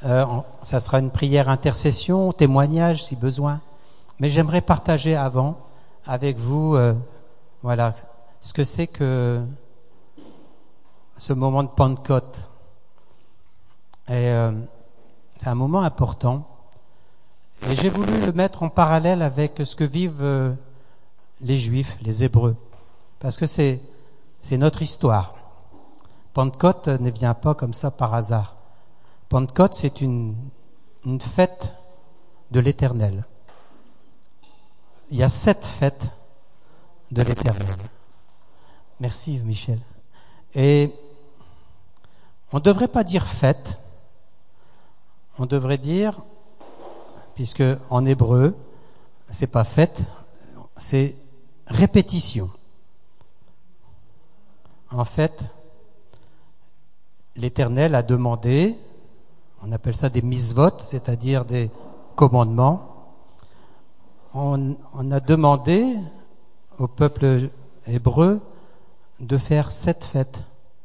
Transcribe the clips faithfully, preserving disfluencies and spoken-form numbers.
Euh, ça sera une prière intercession, témoignage si besoin. Mais j'aimerais partager avant avec vous, euh, voilà, ce que c'est que ce moment de Pentecôte. Et euh, c'est un moment important. Et j'ai voulu le mettre en parallèle avec ce que vivent euh, les Juifs, les Hébreux, parce que c'est c'est notre histoire. Pentecôte ne vient pas comme ça par hasard. Pentecôte, c'est une une fête de l'Éternel. Il y a sept fêtes de l'Éternel. Merci Michel. Et on ne devrait pas dire fête, on devrait dire, puisque en hébreu, c'est pas fête, c'est répétition. En fait, l'Éternel a demandé, on appelle ça des misvot, c'est-à-dire des commandements. On, on a demandé au peuple hébreu de faire sept fêtes.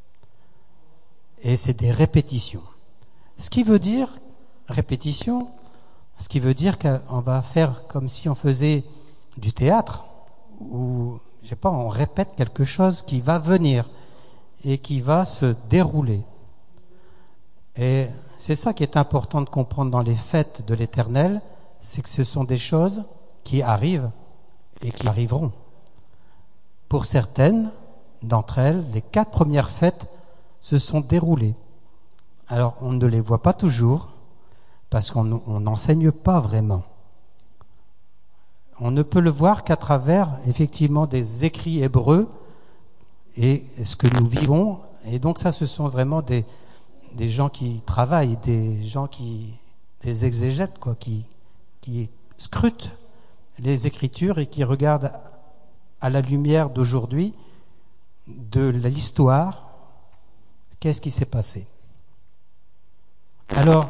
Et c'est des répétitions. Ce qui veut dire, répétition, ce qui veut dire qu'on va faire comme si on faisait du théâtre, ou, je sais pas, on répète quelque chose qui va venir et qui va se dérouler. Et c'est ça qui est important de comprendre dans les fêtes de l'Éternel, c'est que ce sont des choses qui arrivent et qui arriveront. Pour certaines d'entre elles, les quatre premières fêtes se sont déroulées. Alors, on ne les voit pas toujours, parce qu'on n'enseigne pas vraiment. On ne peut le voir qu'à travers, effectivement, des écrits hébreux et ce que nous vivons. Et donc ça, ce sont vraiment des, des gens qui travaillent, des gens qui, des exégètes, quoi, qui, qui scrutent les Écritures et qui regardent à la lumière d'aujourd'hui, de l'histoire, qu'est-ce qui s'est passé. Alors,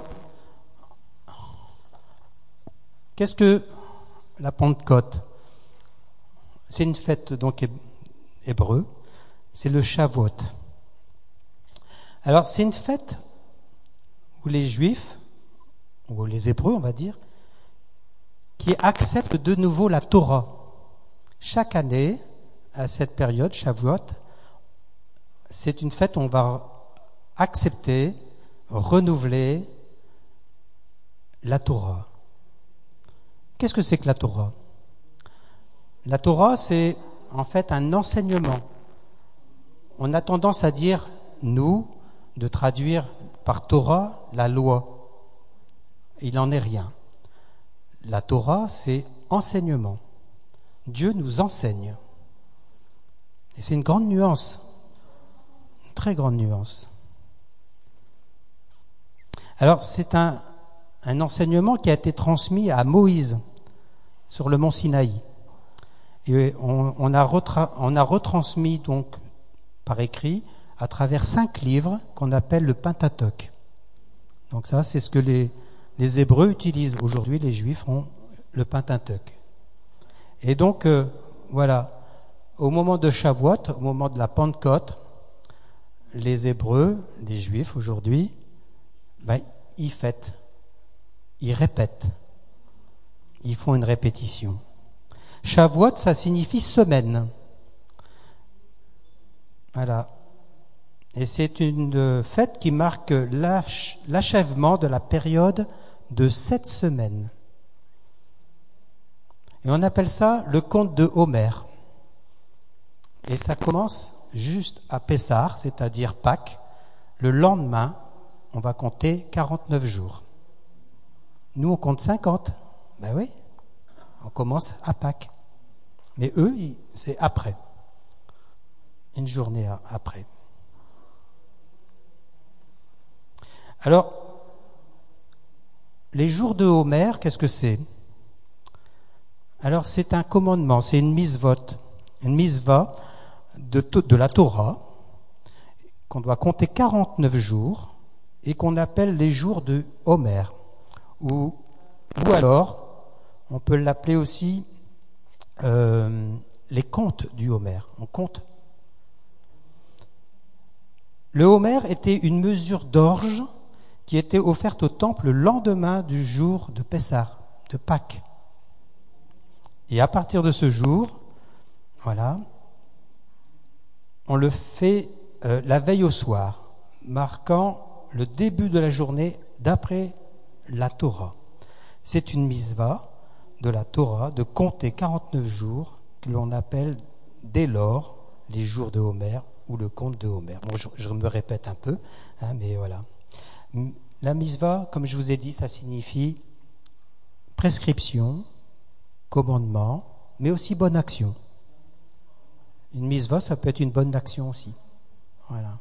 qu'est-ce que la Pentecôte? C'est une fête donc hébreu, c'est le Shavuot. Alors, c'est une fête où les Juifs, ou les Hébreux, on va dire, qui acceptent de nouveau la Torah. Chaque année, à cette période, Shavuot, c'est une fête où on va accepter, renouveler la Torah. Qu'est-ce que c'est que la Torah? La Torah, c'est en fait un enseignement. On a tendance à dire, nous, de traduire par Torah la loi. Il n'en est rien. La Torah, c'est enseignement. Dieu nous enseigne. Et c'est une grande nuance, une très grande nuance. Alors, c'est un, un enseignement qui a été transmis à Moïse sur le mont Sinaï. Et on, on, a, retra, on a retransmis donc par écrit à travers cinq livres qu'on appelle le Pentateuque. Donc ça, c'est ce que les, les Hébreux utilisent. Aujourd'hui, les Juifs ont le Pentateuque. Et donc, euh, voilà, au moment de Shavuot, au moment de la Pentecôte, les Hébreux, les Juifs aujourd'hui, ben, ils fêtent, ils répètent, ils font une répétition. Shavuot, ça signifie semaine. Voilà. Et c'est une fête qui marque l'ach- l'achèvement de la période de sept semaines. Et on appelle ça le conte de Homère. Et ça commence juste à Pessah, c'est-à-dire Pâques. Le lendemain, on va compter quarante-neuf jours. Nous, on compte cinquante. Ben oui, on commence à Pâques. Mais eux, c'est après. Une journée après. Alors, les jours de Homère, qu'est-ce que c'est? Alors, c'est un commandement, c'est une misvot, une misva de, de la Torah, qu'on doit compter quarante-neuf jours, et qu'on appelle les jours de Homère. Ou, ou alors, on peut l'appeler aussi euh, les contes du Homère. On compte. Le Homère était une mesure d'orge qui était offerte au temple le lendemain du jour de Pessah, de Pâques. Et à partir de ce jour, voilà, on le fait euh, la veille au soir, marquant le début de la journée d'après la Torah. C'est une misva de la Torah de compter quarante-neuf jours que l'on appelle dès lors les jours de Homer ou le compte de Homer. Bon, je, je me répète un peu, hein, mais voilà. La misva, comme je vous ai dit, ça signifie prescription, commandement, mais aussi bonne action. Une misva, ça peut être une bonne action aussi. Voilà.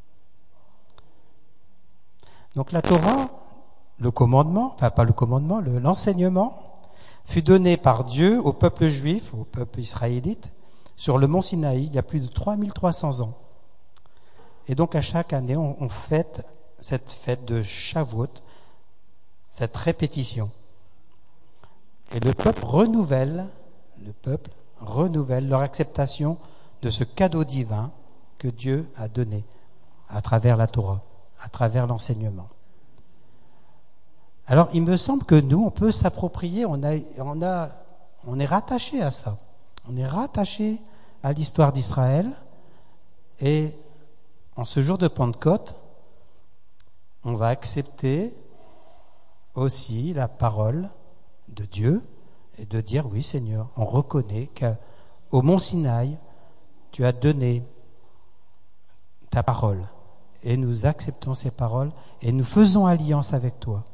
Donc la Torah, le commandement, enfin pas le commandement, le, l'enseignement, fut donné par Dieu au peuple juif, au peuple israélite, sur le mont Sinaï, il y a plus de trois mille trois cents ans. Et donc à chaque année, on, on fête cette fête de Shavuot, cette répétition. Et le peuple renouvelle, le peuple renouvelle leur acceptation de ce cadeau divin que Dieu a donné à travers la Torah, à travers l'enseignement. Alors, il me semble que nous, on peut s'approprier, on a, on a, on est rattaché à ça. On est rattaché à l'histoire d'Israël. Et en ce jour de Pentecôte, on va accepter aussi la parole de Dieu et de dire, oui Seigneur, on reconnaît qu'au mont Sinaï, tu as donné ta parole. Et nous acceptons ces paroles et nous faisons alliance avec toi.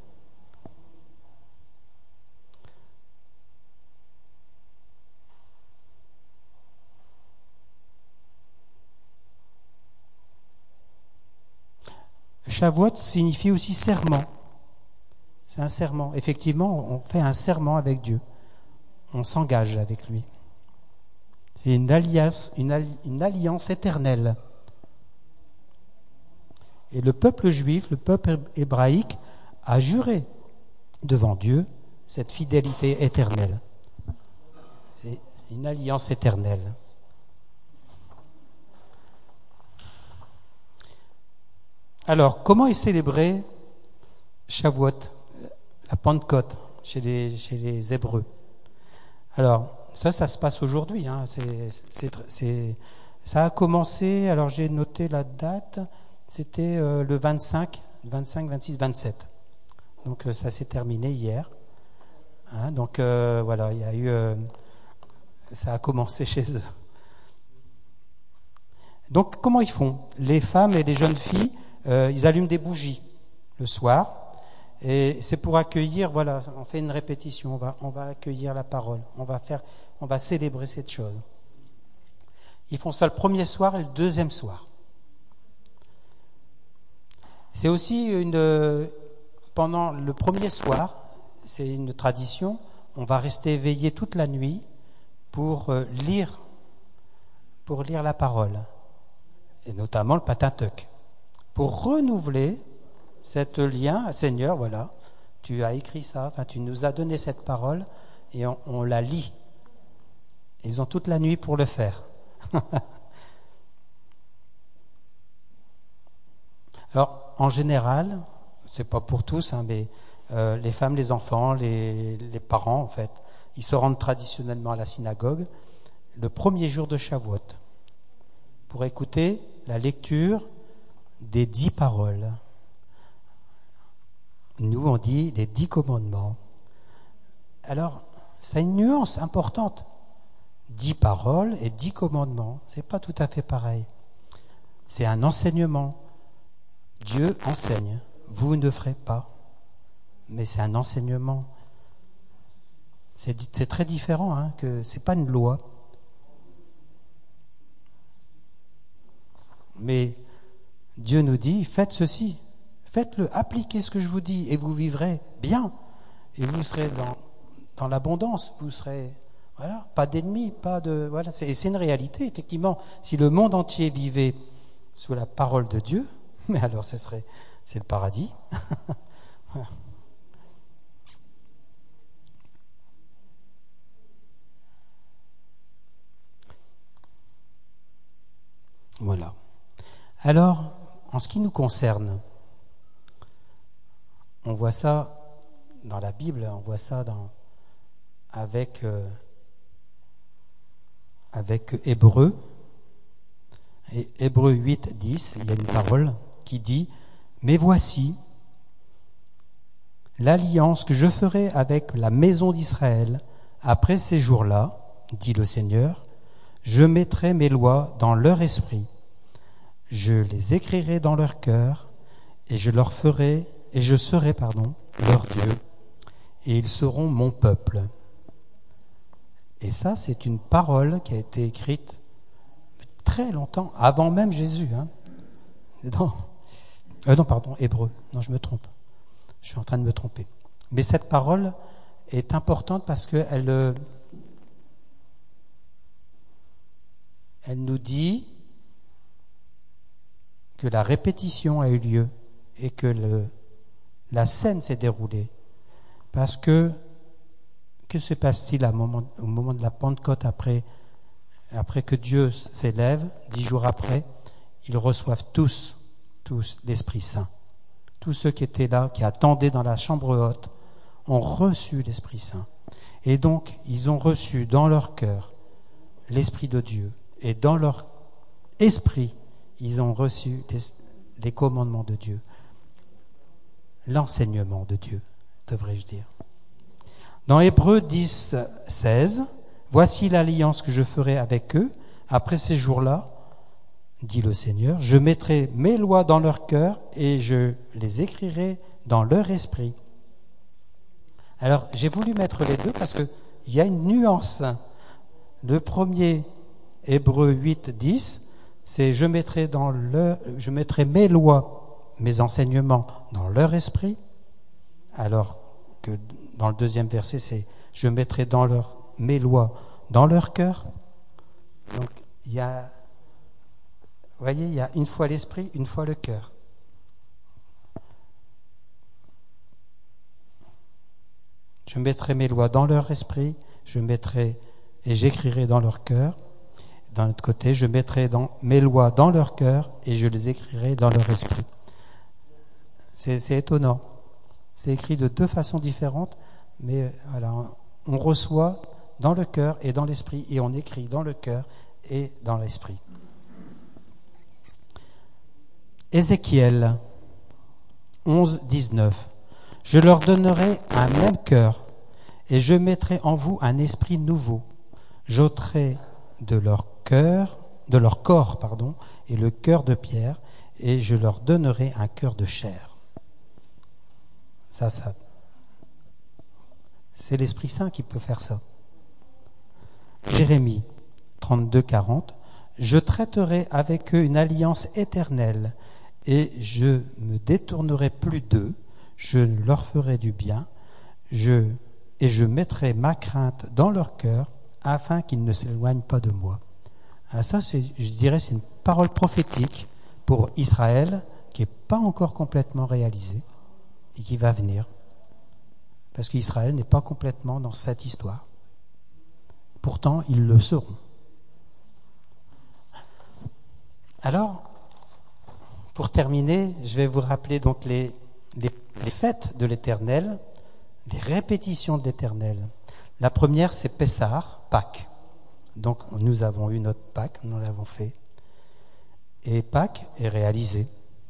Shavuot signifie aussi serment. C'est un serment. Effectivement, on fait un serment avec Dieu. On s'engage avec lui. C'est une alliance, une, alli- une alliance éternelle. Et le peuple juif, le peuple hébraïque, a juré devant Dieu cette fidélité éternelle. C'est une alliance éternelle. Alors, comment est célébré Shavuot, la Pentecôte, chez les, chez les Hébreux? Alors, ça, ça se passe aujourd'hui. Hein. C'est, c'est, c'est, ça a commencé, alors j'ai noté la date, c'était euh, le vingt-cinq, vingt-cinq, vingt-six, vingt-sept. Donc, euh, ça s'est terminé hier. Hein, donc, euh, voilà, il y a eu... Euh, ça a commencé chez eux. Donc, comment ils font? Les femmes et les jeunes filles, euh, ils allument des bougies le soir. Et c'est pour accueillir, voilà, on fait une répétition, on va, on va accueillir la parole, on va faire, on va célébrer cette chose. Ils font ça le premier soir et le deuxième soir. C'est aussi une, pendant le premier soir, c'est une tradition, on va rester éveillé toute la nuit pour lire, pour lire la parole, et notamment le Pentateuque, pour renouveler cet lien, Seigneur, voilà, tu as écrit ça, enfin, tu nous as donné cette parole et on, on la lit. Ils ont toute la nuit pour le faire. Alors, en général, c'est pas pour tous, hein, mais euh, les femmes, les enfants, les, les parents, en fait, ils se rendent traditionnellement à la synagogue le premier jour de Shavuot pour écouter la lecture des dix paroles. Nous, on dit les dix commandements. Alors, ça a une nuance importante. Dix paroles et dix commandements, c'est pas tout à fait pareil. C'est un enseignement. Dieu enseigne. Vous ne ferez pas. Mais c'est un enseignement. C'est, c'est très différent, hein, que c'est pas une loi. Mais Dieu nous dit, faites ceci. Faites-le, appliquez ce que je vous dis et vous vivrez bien. Et vous serez dans, dans l'abondance. Vous serez, voilà, pas d'ennemis, pas de, voilà. C'est, c'est une réalité, effectivement. Si le monde entier vivait sous la parole de Dieu, mais alors ce serait, c'est le paradis. Voilà. Alors, en ce qui nous concerne, on voit ça dans la Bible, on voit ça dans, avec, euh, avec Hébreu. Et Hébreu huit, dix, il y a une parole qui dit « Mais voici l'alliance que je ferai avec la maison d'Israël après ces jours-là, dit le Seigneur, je mettrai mes lois dans leur esprit, je les écrirai dans leur cœur, et je leur ferai, et je serai, pardon, leur Dieu, et ils seront mon peuple. » Et ça, c'est une parole qui a été écrite très longtemps, avant même Jésus. Hein. Non, euh, non, pardon, Hébreu. Non, je me trompe. Je suis en train de me tromper. Mais cette parole est importante parce qu'elle euh, elle nous dit que la répétition a eu lieu et que le, la scène s'est déroulée. Parce que, que se passe-t-il à moment, au moment de la Pentecôte après, après que Dieu s'élève, dix jours après, ils reçoivent tous, tous l'Esprit Saint. Tous ceux qui étaient là, qui attendaient dans la chambre haute, ont reçu l'Esprit Saint. Et donc, ils ont reçu dans leur cœur l'Esprit de Dieu. Et dans leur esprit, ils ont reçu les, les commandements de Dieu. L'enseignement de Dieu, devrais-je dire. Dans Hébreux dix, seize, « Voici l'alliance que je ferai avec eux après ces jours-là, dit le Seigneur, je mettrai mes lois dans leur cœur et je les écrirai dans leur esprit. » Alors, j'ai voulu mettre les deux parce qu'il y a une nuance. Le premier, Hébreux huit, dix, c'est je mettrai dans le, je mettrai mes lois, mes enseignements dans leur esprit, alors que dans le deuxième verset, c'est je mettrai dans leur, mes lois dans leur cœur. Donc, il y a, vous voyez, il y a une fois l'esprit, une fois le cœur. Je mettrai mes lois dans leur esprit, je mettrai et j'écrirai dans leur cœur. D'un autre côté, je mettrai dans, mes lois dans leur cœur et je les écrirai dans leur esprit. C'est, c'est étonnant. C'est écrit de deux façons différentes, mais voilà, on reçoit dans le cœur et dans l'esprit, et on écrit dans le cœur et dans l'esprit. Ézéchiel onze, dix-neuf. Je leur donnerai un même cœur, et je mettrai en vous un esprit nouveau. J'ôterai de leur cœur, de leur corps, pardon, et le cœur de pierre, et je leur donnerai un cœur de chair. Ça, ça, c'est l'Esprit Saint qui peut faire ça. Jérémie trente-deux, quarante. Je traiterai avec eux une alliance éternelle, et je me détournerai plus d'eux. Je leur ferai du bien, je, et je mettrai ma crainte dans leur cœur, afin qu'ils ne s'éloignent pas de moi. Alors ça, c'est, je dirais, c'est une parole prophétique pour Israël qui n'est pas encore complètement réalisée et qui va venir. Parce qu'Israël n'est pas complètement dans cette histoire. Pourtant, ils le seront. Alors, pour terminer, je vais vous rappeler donc les, les, les fêtes de l'Éternel, les répétitions de l'Éternel. La première, c'est Pessah, Pâques. Donc, nous avons eu notre Pâques, nous l'avons fait. Et Pâques est réalisé.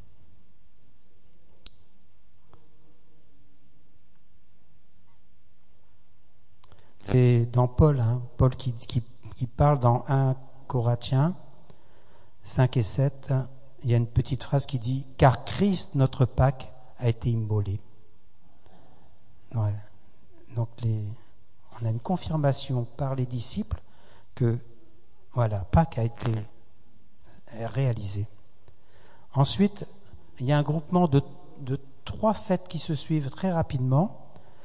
C'est dans Paul, hein, Paul qui, qui, qui parle dans un Corinthiens cinq et sept, il y a une petite phrase qui dit « Car Christ, notre Pâques, a été immolé. » Voilà. Donc, les, on a une confirmation par les disciples que voilà, Pâques a été réalisé. Ensuite, il y a un groupement de, de trois fêtes qui se suivent très rapidement.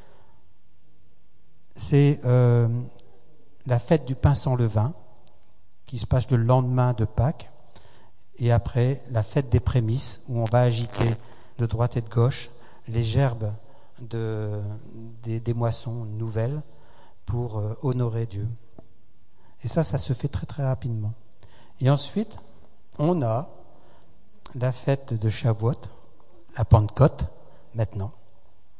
C'est euh, la fête du pain sans levain, qui se passe le lendemain de Pâques, et après la fête des prémices, où on va agiter de droite et de gauche les gerbes de, des, des moissons nouvelles pour euh, honorer Dieu. Et ça, ça se fait très très rapidement. Et ensuite, on a la fête de Shavuot, la Pentecôte, maintenant.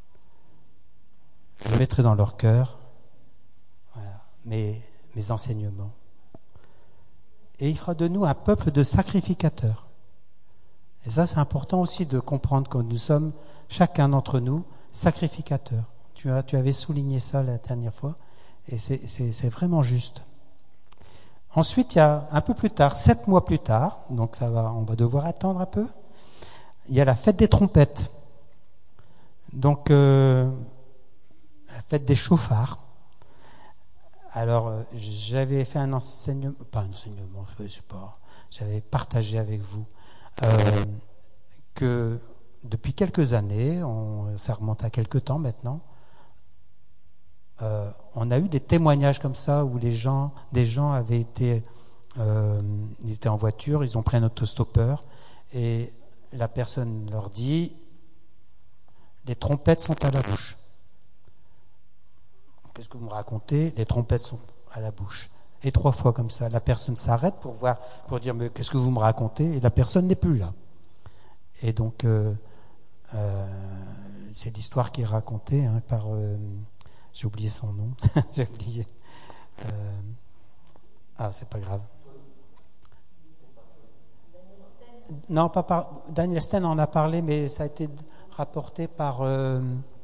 je mettrai dans leur cœur voilà, mes, mes enseignements. Et il fera de nous un peuple de sacrificateurs. Et ça, c'est important aussi de comprendre que nous sommes, chacun d'entre nous, sacrificateurs. Tu as, tu avais souligné ça la dernière fois, et c'est, c'est, c'est vraiment juste. Ensuite, il y a un peu plus tard, sept mois plus tard, donc ça va, on va devoir attendre un peu, il y a la fête des trompettes. Donc, euh, la fête des chauffards. Alors, euh, j'avais fait un enseignement, pas un enseignement, je sais pas, j'avais partagé avec vous euh, que depuis quelques années, on, ça remonte à quelques temps maintenant, euh, on a eu des témoignages comme ça où les gens, des gens avaient été, euh, ils étaient en voiture, ils ont pris un autostoppeur et la personne leur dit, les trompettes sont à la bouche. Qu'est-ce que vous me racontez? Les trompettes sont à la bouche. Et trois fois comme ça, la personne s'arrête pour voir, pour dire mais qu'est-ce que vous me racontez? Et la personne n'est plus là. Et donc euh, euh, c'est l'histoire qui est racontée hein, par, euh, j'ai oublié son nom, j'ai oublié. Euh, ah c'est pas grave. Non, pas par Daniel Stein en a parlé, mais ça a été rapporté par euh,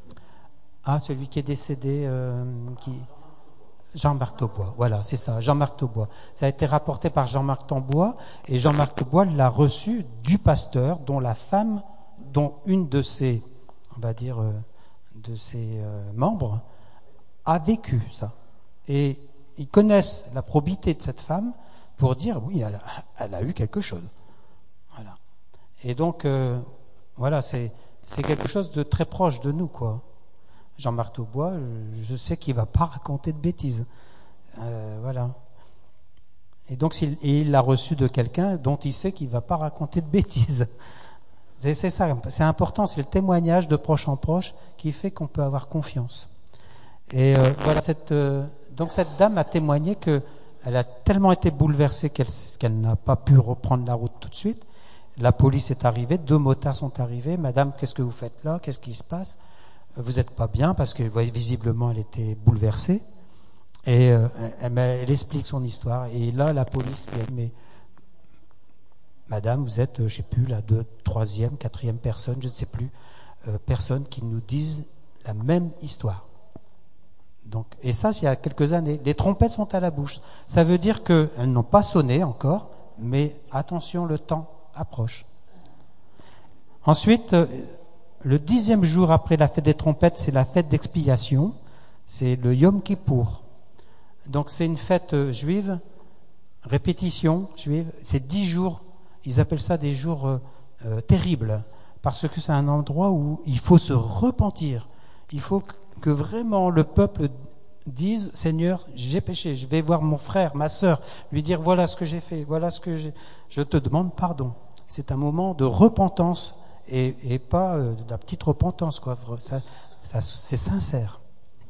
ah celui qui est décédé, euh, qui Jean-Marc Taubois. Voilà, c'est ça, Jean-Marc Taubois. Ça a été rapporté par Jean-Marc Taubois et Jean-Marc Taubois l'a reçu du pasteur, dont la femme, dont une de ses, on va dire, euh, de ses euh, membres a vécu ça. Et ils connaissent la probité de cette femme pour dire oui, elle a, elle a eu quelque chose. Voilà. Et donc, euh, voilà, c'est, c'est quelque chose de très proche de nous, quoi. Jean-Marc Taubois, je sais qu'il va pas raconter de bêtises. Euh, voilà. Et donc, il, et il l'a reçu de quelqu'un dont il sait qu'il va pas raconter de bêtises. C'est, c'est ça, c'est important, c'est le témoignage de proche en proche qui fait qu'on peut avoir confiance. Et euh, voilà, cette, euh, donc cette dame a témoigné que elle a tellement été bouleversée qu'elle, qu'elle n'a pas pu reprendre la route tout de suite. La police est arrivée, deux motards sont arrivés. Madame, qu'est-ce que vous faites là? Qu'est-ce qui se passe? Vous n'êtes pas bien, parce que visiblement elle était bouleversée. Et euh, elle, elle explique son histoire. Et là, la police lui a dit, mais Madame, vous êtes, je sais plus, la deux, troisième, quatrième personne, je ne sais plus, euh, personne qui nous dise la même histoire. Donc, et ça, c'est il y a quelques années. Les trompettes sont à la bouche. Ça veut dire qu'elles n'ont pas sonné encore, mais attention, le temps approche. Ensuite, le dixième jour après la fête des trompettes, c'est la fête d'expiation. C'est le Yom Kippour. Donc, c'est une fête juive, répétition juive. C'est dix jours. Ils appellent ça des jours euh, euh, terribles, parce que c'est un endroit où il faut se repentir. Il faut que vraiment le peuple dise, Seigneur, j'ai péché, je vais voir mon frère, ma sœur, lui dire voilà ce que j'ai fait, voilà ce que j'ai, je te demande pardon. C'est un moment de repentance et, et pas euh, de la petite repentance, quoi. Ça, ça, c'est sincère.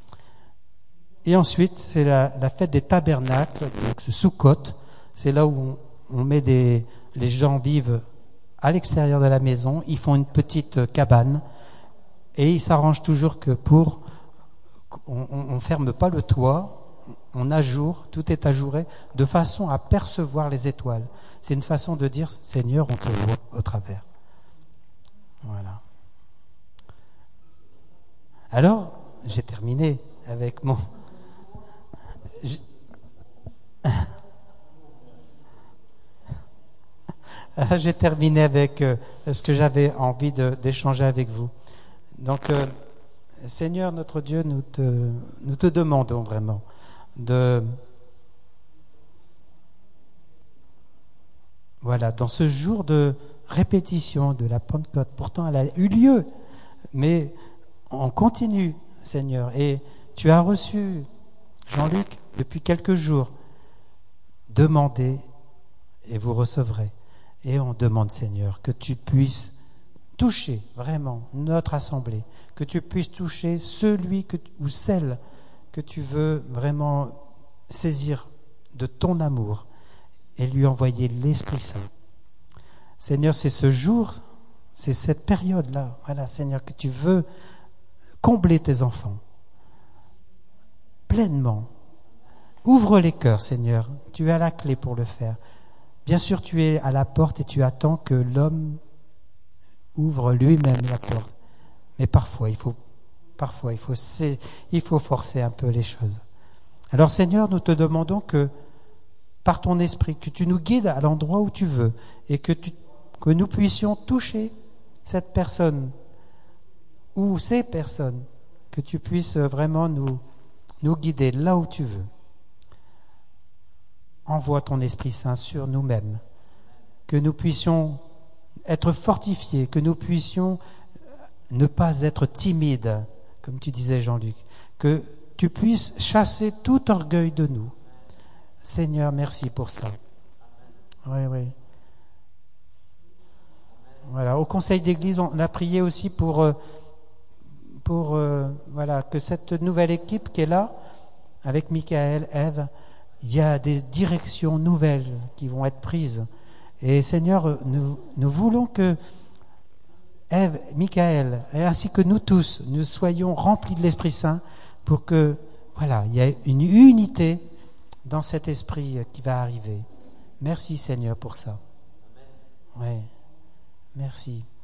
Et ensuite, c'est la, la fête des tabernacles, donc ce Sukkot. C'est là où on, on met des, les gens vivent à l'extérieur de la maison, ils font une petite cabane et ils s'arrangent toujours que pour on, on, on ferme pas le toit, on ajoure, tout est ajouré de façon à percevoir les étoiles. C'est une façon de dire Seigneur, on te voit au travers. Voilà. Alors, j'ai terminé avec mon j'ai terminé avec euh, ce que j'avais envie de, d'échanger avec vous. Donc, euh, Seigneur notre Dieu, nous te, nous te demandons vraiment de, voilà, dans ce jour de répétition de la Pentecôte, pourtant elle a eu lieu, mais on continue, Seigneur, et tu as reçu, Jean-Luc, depuis quelques jours, demandez et vous recevrez. Et on demande, Seigneur, que tu puisses toucher vraiment notre assemblée, que tu puisses toucher celui que, ou celle que tu veux vraiment saisir de ton amour et lui envoyer l'Esprit Saint. Seigneur, c'est ce jour, c'est cette période-là, voilà, Seigneur, que tu veux combler tes enfants. pleinement. Ouvre les cœurs, Seigneur. Tu as la clé pour le faire. Bien sûr, tu es à la porte et tu attends que l'homme ouvre lui-même la porte. Mais parfois, il faut, parfois, il faut, il faut forcer un peu les choses. Alors, Seigneur, nous te demandons que, par ton esprit, que tu nous guides à l'endroit où tu veux et que, tu, que nous puissions toucher cette personne ou ces personnes, que tu puisses vraiment nous, nous guider là où tu veux. Envoie ton Esprit Saint sur nous-mêmes, que nous puissions être fortifiés, que nous puissions ne pas être timides, comme tu disais Jean-Luc, que tu puisses chasser tout orgueil de nous. Seigneur, merci pour ça. Oui, oui. Voilà. Au Conseil d'Église, on a prié aussi pour, pour euh, voilà, que cette nouvelle équipe qui est là, avec Michael, Ève, il y a des directions nouvelles qui vont être prises. Et Seigneur, nous, nous voulons que Ève, Michael, et ainsi que nous tous, nous soyons remplis de l'Esprit Saint pour que, voilà, il y ait une unité dans cet esprit qui va arriver. Merci Seigneur pour ça. Oui, merci.